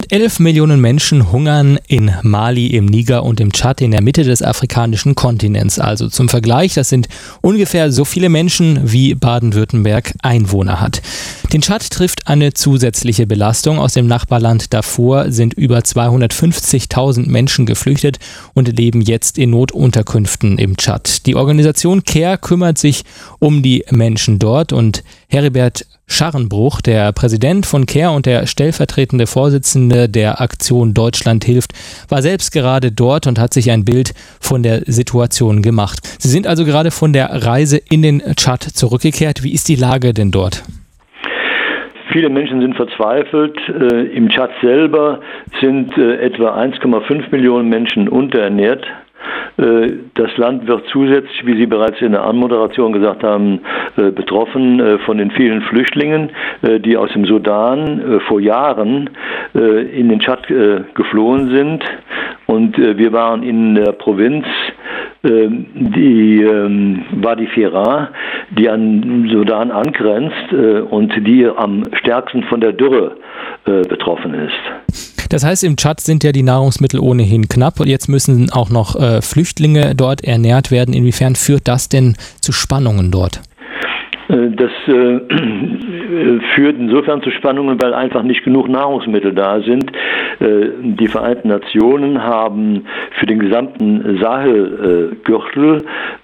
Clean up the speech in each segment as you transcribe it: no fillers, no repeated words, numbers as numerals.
Rund 11 Millionen Menschen hungern in Mali, im Niger und im Tschad in der Mitte des afrikanischen Kontinents. Also zum Vergleich, das sind ungefähr so viele Menschen, wie Baden-Württemberg Einwohner hat. Den Tschad trifft eine zusätzliche Belastung. Aus dem Nachbarland Darfur sind über 250.000 Menschen geflüchtet und leben jetzt in Notunterkünften im Tschad. Die Organisation CARE kümmert sich um die Menschen dort und Heribert Scharrenbruch, der Präsident von CARE und der stellvertretende Vorsitzende der Aktion Deutschland hilft, war selbst gerade dort und hat sich ein Bild von der Situation gemacht. Sie sind also gerade von der Reise in den Tschad zurückgekehrt. Wie ist die Lage denn dort? Viele Menschen sind verzweifelt. Im Tschad selber sind etwa 1,5 Millionen Menschen unterernährt. Das Land wird zusätzlich, wie Sie bereits in der Anmoderation gesagt haben, betroffen von den vielen Flüchtlingen, die aus dem Sudan vor Jahren in den Tschad geflohen sind. Und wir waren in der Provinz, die Wadi Fira, die an Sudan angrenzt und die am stärksten von der Dürre betroffen ist. Das heißt, im Tschad sind ja die Nahrungsmittel ohnehin knapp und jetzt müssen auch noch Flüchtlinge dort ernährt werden. Inwiefern führt das denn zu Spannungen dort? Das führt insofern zu Spannungen, weil einfach nicht genug Nahrungsmittel da sind. Die Vereinten Nationen haben für den gesamten Sahelgürtel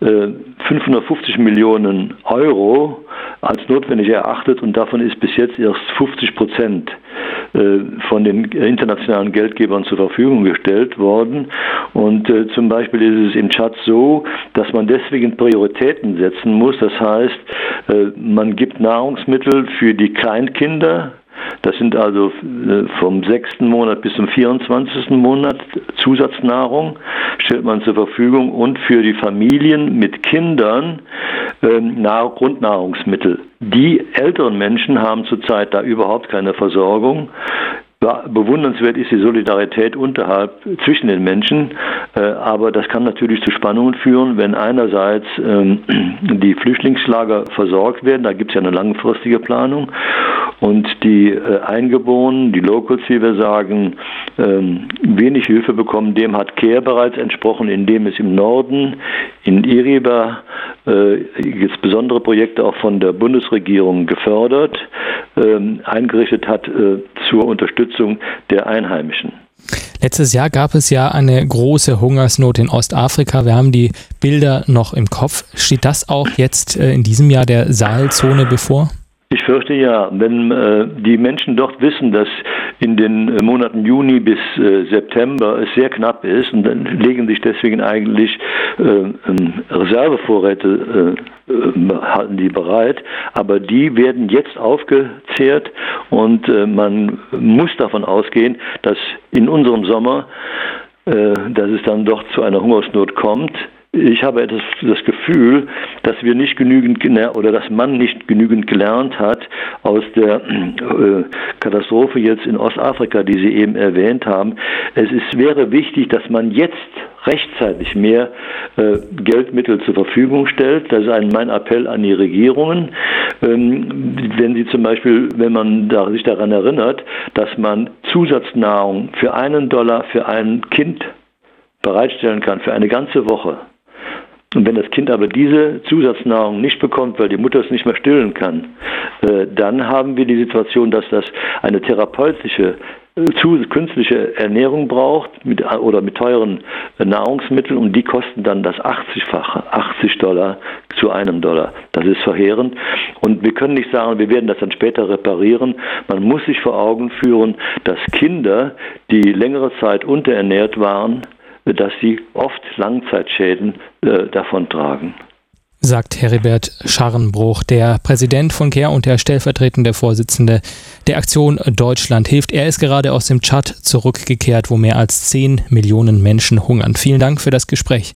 550 Millionen Euro als notwendig erachtet und davon ist bis jetzt erst 50% von den internationalen Geldgebern zur Verfügung gestellt worden. Und zum Beispiel ist es im Tschad so, dass man deswegen Prioritäten setzen muss. Das heißt, man gibt Nahrungsmittel für die Kleinkinder. Das sind also vom 6. Monat bis zum 24. Monat Zusatznahrung, stellt man zur Verfügung und für die Familien mit Kindern Grundnahrungsmittel. Die älteren Menschen haben zurzeit da überhaupt keine Versorgung. Bewundernswert ist die Solidarität zwischen den Menschen, aber das kann natürlich zu Spannungen führen, wenn einerseits die Flüchtlingslager versorgt werden, da gibt es ja eine langfristige Planung, und die Eingeborenen, die Locals, wie wir sagen, wenig Hilfe bekommen. Dem hat CARE bereits entsprochen, indem es im Norden, in Iriba, jetzt besondere Projekte auch von der Bundesregierung gefördert, eingerichtet hat zur Unterstützung der Einheimischen. Letztes Jahr gab es ja eine große Hungersnot in Ostafrika. Wir haben die Bilder noch im Kopf. Steht das auch jetzt in diesem Jahr der Sahelzone bevor? Ich fürchte ja, wenn die Menschen dort wissen, dass in den Monaten Juni bis September es sehr knapp ist und dann legen sich deswegen eigentlich Reservevorräte halten die bereit, aber die werden jetzt aufgezehrt und man muss davon ausgehen, dass in unserem Sommer, dass es dann doch zu einer Hungersnot kommt. Ich habe das Gefühl, dass wir nicht genügend oder dass man nicht genügend gelernt hat aus der Katastrophe jetzt in Ostafrika, die Sie eben erwähnt haben. Wäre wichtig, dass man jetzt rechtzeitig mehr Geldmittel zur Verfügung stellt. Das ist mein Appell an die Regierungen. Wenn Sie zum Beispiel, wenn man sich daran erinnert, dass man Zusatznahrung für $1 für ein Kind bereitstellen kann, für eine ganze Woche. Und wenn das Kind aber diese Zusatznahrung nicht bekommt, weil die Mutter es nicht mehr stillen kann, dann haben wir die Situation, dass das eine therapeutische, künstliche Ernährung braucht mit teuren Nahrungsmitteln und die kosten dann das 80-fache, $80 zu $1. Das ist verheerend und wir können nicht sagen, wir werden das dann später reparieren. Man muss sich vor Augen führen, dass Kinder, die längere Zeit unterernährt waren, dass sie oft Langzeitschäden davontragen. Sagt Heribert Scharrenbruch, der Präsident von CARE und der stellvertretende Vorsitzende der Aktion Deutschland hilft. Er ist gerade aus dem Tschad zurückgekehrt, wo mehr als 10 Millionen Menschen hungern. Vielen Dank für das Gespräch.